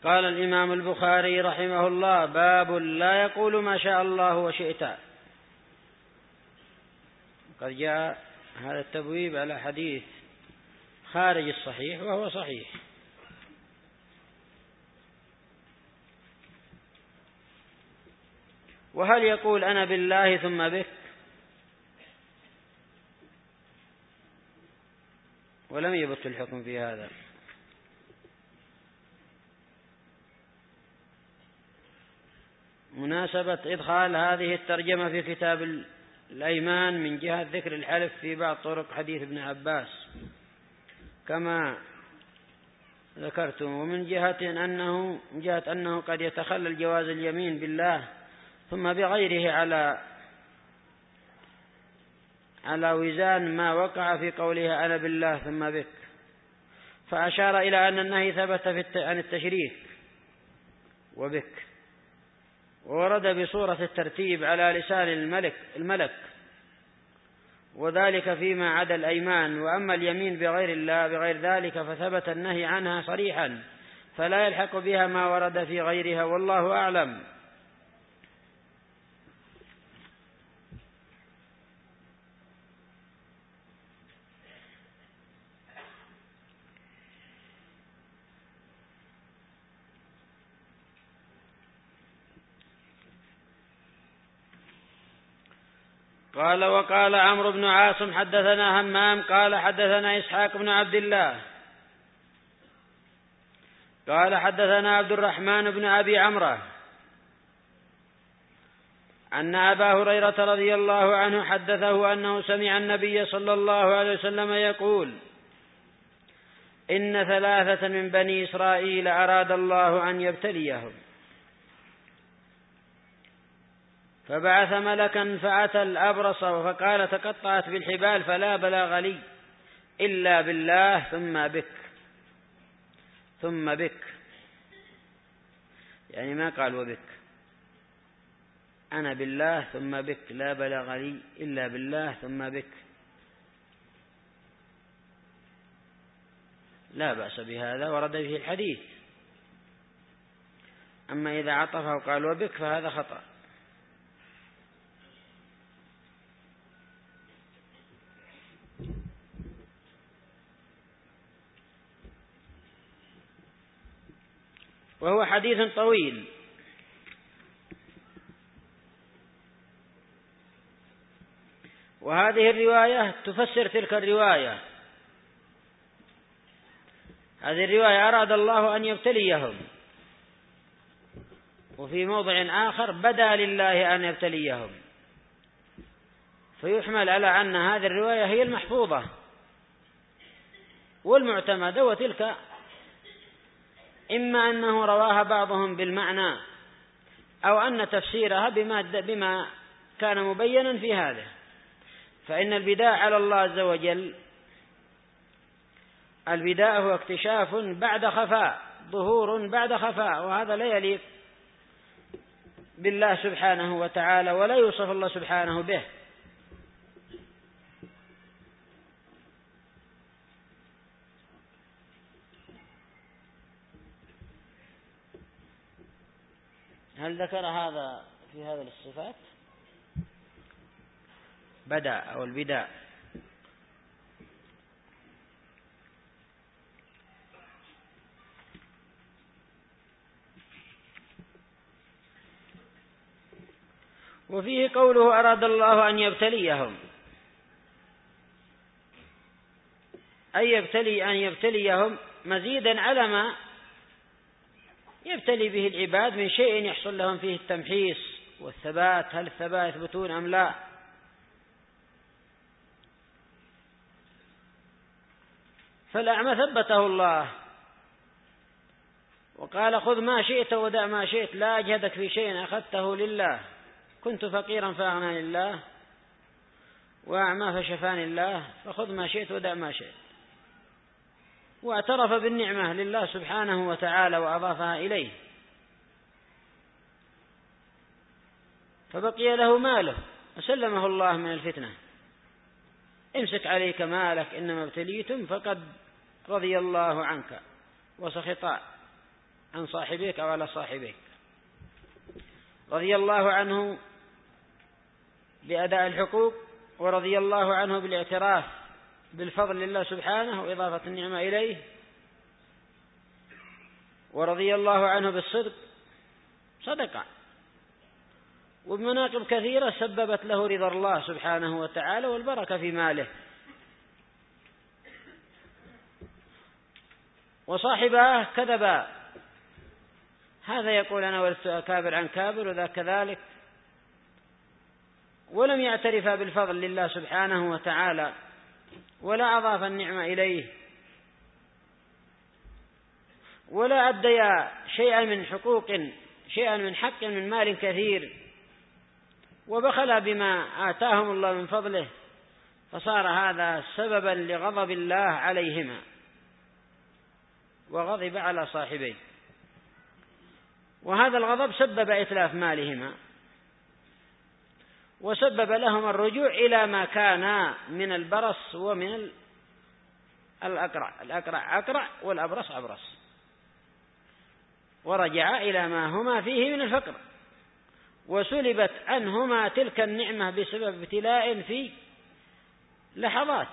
قال الإمام البخاري رحمه الله: باب لا يقول ما شاء الله وشئت. قد جاء هذا التبويب على حديث خارج الصحيح وهو صحيح. وهل يقول أنا بالله ثم بك؟ ولم يبط الحكم في هذا. مناسبة إدخال هذه الترجمة في كتاب الأيمان من جهة ذكر الحلف في بعض طرق حديث ابن عباس كما ذكرتم، ومن جهة أنه قد يتخلل جواز اليمين بالله ثم بغيره على وزان ما وقع في قولها أنا بالله ثم بك، فأشار إلى أن النهي ثبت عن التشريك وبك، وورد بصورة الترتيب على لسان الملك، وذلك فيما عدا الأيمان. وأما اليمين بغير الله بغير ذلك فثبت النهي عنها صريحا، فلا يلحق بها ما ورد في غيرها، والله أعلم. قال: وقال عمرو بن عاصم حدثنا همام قال حدثنا إسحاق بن عبد الله قال حدثنا عبد الرحمن بن أبي عمرو أن أبا هريرة رضي الله عنه حدثه أنه سمع النبي صلى الله عليه وسلم يقول: إن ثلاثة من بني إسرائيل أراد الله أن يبتليهم، فبعث ملكا فأتى الأبرص فقال: تقطعت بالحبال فلا بلاغ لي إلا بالله ثم بك، يعني ما قال وبك، أنا بالله ثم بك، لا بلاغ لي إلا بالله ثم بك. لا بأس بهذا، ورد فيه الحديث. أما إذا عطفه وقال وبك فهذا خطأ. وهو حديث طويل، وهذه الرواية تفسر تلك الرواية. هذه الرواية أراد الله أن يبتليهم، وفي موضع آخر بدا لله أن يبتليهم، فيحمل على أن هذه الرواية هي المحفوظة والمعتمدة، وتلك إما أنه رواها بعضهم بالمعنى أو أن تفسيرها بما كان مبينا في هذا. فإن البداء على الله عز وجل، البداء هو اكتشاف بعد خفاء، ظهور بعد خفاء، وهذا لا يليق بالله سبحانه وتعالى، ولا يوصف الله سبحانه به. هل ذكر هذا في هذا الصفات؟ بدأ أو البداء. وفيه قوله أراد الله أن يبتليهم، أي أن يبتليهم مزيدا على ما يبتلي به العباد من شيء يحصل لهم فيه التمحيص والثبات، هل الثبات يثبتون أم لا. فالأعمى ثبته الله وقال: خذ ما شئت ودع ما شئت، لا أجهدك في شيء أخذته لله، كنت فقيرا فأغناني الله، وأعمى فشفاني الله، فخذ ما شئت ودع ما شئت. واعترف بالنعمة لله سبحانه وتعالى وأضافها إليه، فبقي له ماله وسلمه الله من الفتنة. امسك عليك مالك، إنما ابتليتم فقد رضي الله عنك وسخط عن صاحبيك أو على صاحبيك. رضي الله عنه بأداء الحقوق، ورضي الله عنه بالاعتراف بالفضل لله سبحانه وإضافة النعمة إليه، ورضي الله عنه بالصدق، صدق، وبمناقب كثيرة سببت له رضا الله سبحانه وتعالى والبركة في ماله. وصاحباه كذبا، هذا يقول أنا ورثت أكابر عن كابر وذا كذلك، ولم يعترف بالفضل لله سبحانه وتعالى ولا أضاف النعمة إليه، ولا أديا شيئا من حقوق، شيئا من حق من مال كثير، وبخل بما آتاهم الله من فضله، فصار هذا سببا لغضب الله عليهما، وغضب على صاحبيه، وهذا الغضب سبب إتلاف مالهما، وسبب لهم الرجوع إلى ما كان من البرص ومن الأقرع، الأقرع أقرع والأبرص أبرص، ورجع إلى ما هما فيه من الفقر، وسلبت عنهما تلك النعمة بسبب ابتلاء في لحظات،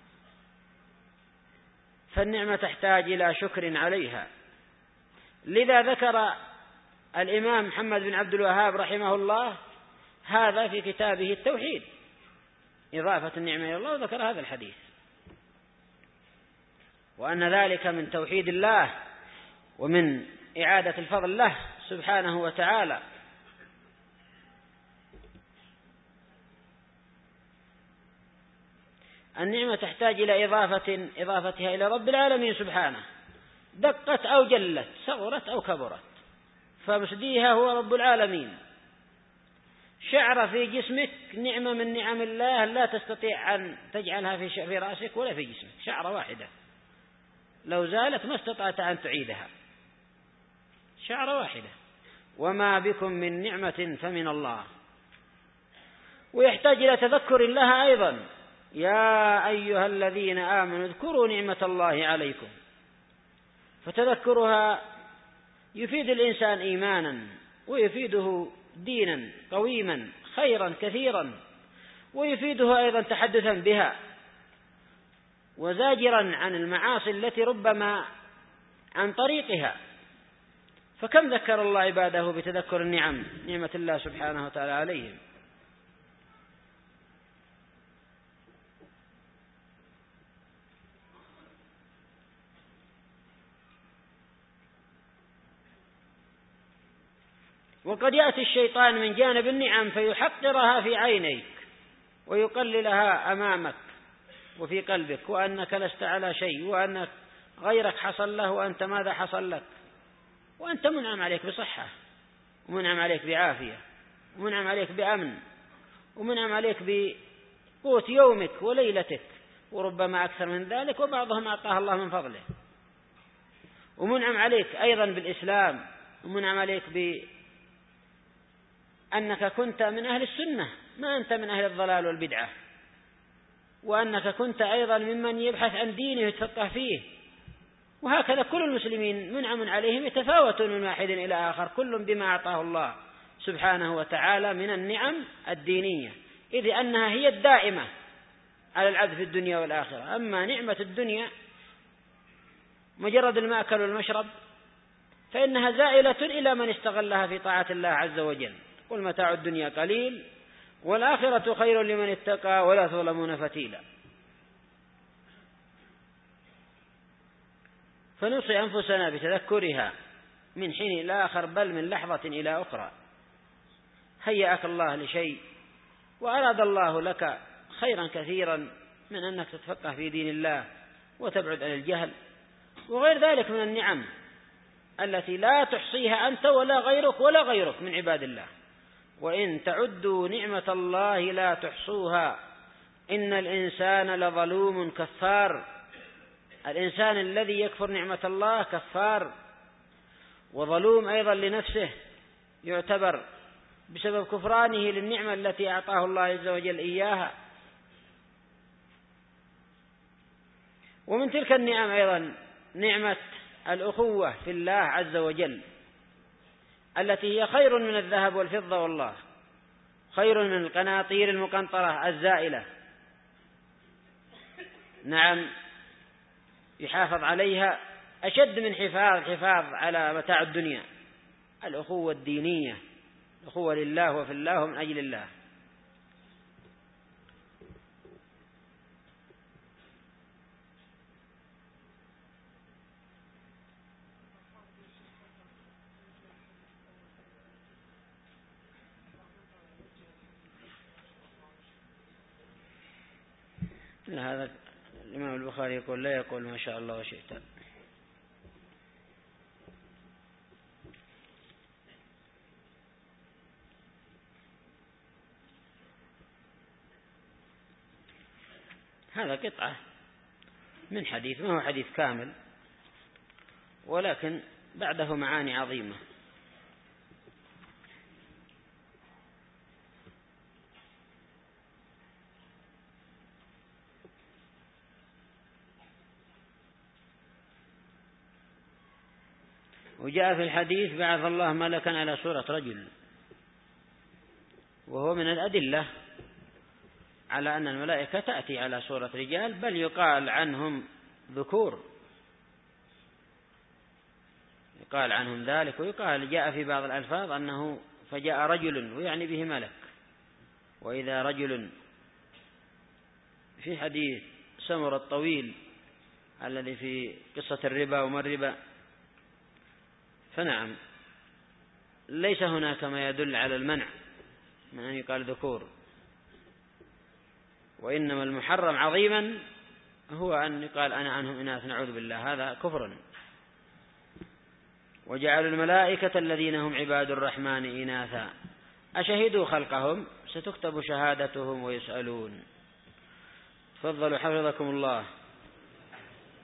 فالنعمة تحتاج إلى شكر عليها. لذا ذكر الإمام محمد بن عبد الوهاب رحمه الله هذا في كتابه التوحيد، إضافة النعمة إلى الله، وذكر هذا الحديث، وأن ذلك من توحيد الله ومن إعادة الفضل له سبحانه وتعالى. النعمة تحتاج إلى إضافتها إلى رب العالمين سبحانه، دقت أو جلت، صغرت أو كبرت، فمسديها هو رب العالمين. شعر في جسمك نعمة من نعم الله لا تستطيع أن تجعلها في رأسك ولا في جسمك، شعرة واحدة لو زالت ما استطعت أن تعيدها، شعرة واحدة. وما بكم من نعمة فمن الله. ويحتاج إلى تذكر لها أيضا، يا أيها الذين آمنوا اذكروا نعمة الله عليكم، فتذكرها يفيد الإنسان إيمانا، ويفيده دينا قويما خيرا كثيرا، ويفيده أيضا تحدثا بها، وزاجرا عن المعاصي التي ربما عن طريقها. فكم ذكر الله عباده بتذكر النعم، نعمة الله سبحانه وتعالى عليهم. وقد يأتي الشيطان من جانب النعم فيحقرها في عينيك ويقللها أمامك وفي قلبك، وأنك لست على شيء، وأنك غيرك حصل له وأنت ماذا حصل لك، وأنت منعم عليك بصحة، ومنعم عليك بعافية، ومنعم عليك بأمن، ومنعم عليك بقوت يومك وليلتك، وربما أكثر من ذلك، وبعضهم أعطاه الله من فضله. ومنعم عليك أيضا بالإسلام، ومنعم عليك أنك كنت من أهل السنة، ما أنت من أهل الضلال والبدعة، وأنك كنت أيضا ممن يبحث عن دينه ويتفقه فيه. وهكذا كل المسلمين منعم عليهم، يتفاوتون من واحد إلى آخر، كل بما أعطاه الله سبحانه وتعالى من النعم الدينية، إذ أنها هي الدائمة على العبد في الدنيا والآخرة. أما نعمة الدنيا مجرد المأكل والمشرب فإنها زائلة إلى من استغلها في طاعة الله عز وجل. قل متاع الدنيا قليل والآخرة خير لمن اتقى ولا تظلمون فتيلا. فنوصي أنفسنا بتذكرها من حين إلى آخر، بل من لحظة إلى أخرى. هيأك الله لشيء وأراد الله لك خيرا كثيرا من أنك تتفقه في دين الله وتبعد عن الجهل وغير ذلك من النعم التي لا تحصيها أنت ولا غيرك من عباد الله. وإن تعدوا نعمة الله لا تحصوها إن الإنسان لظلوم كفار. الإنسان الذي يكفر نعمة الله كفار وظلوم أيضا لنفسه، يعتبر بسبب كفرانه للنعمة التي أعطاه الله عز وجل إياها. ومن تلك النعم أيضا نعمة الأخوة في الله عز وجل التي هي خير من الذهب والفضة، والله خير من القناطير المقنطرة الزائلة. نعم، يحافظ عليها أشد من الحفاظ على متاع الدنيا. الأخوة الدينية، الأخوة لله وفي الله ومن أجل الله. هذا الإمام البخاري يقول لا يقول ما شاء الله وشئت. هذا قطعة من حديث، ما هو حديث كامل، ولكن بعده معاني عظيمة. وجاء في الحديث بعث الله ملكا على صورة رجل، وهو من الأدلة على أن الملائكة تأتي على صورة رجال، بل يقال عنهم ذكور، يقال عنهم ذلك. ويقال جاء في بعض الألفاظ أنه فجاء رجل ويعني به ملك. وإذا رجل في حديث سمر الطويل الذي في قصة الربا وما الربا، فنعم ليس هناك ما يدل على المنع من أن يقال ذكور، وإنما المحرم عظيما هو أن يقال أنا عنهم إناث، نعوذ بالله، هذا كفر. وجعلوا الملائكة الذين هم عباد الرحمن إناثا أشهدوا خلقهم ستكتب شهادتهم ويسألون. تفضلوا حفظكم الله.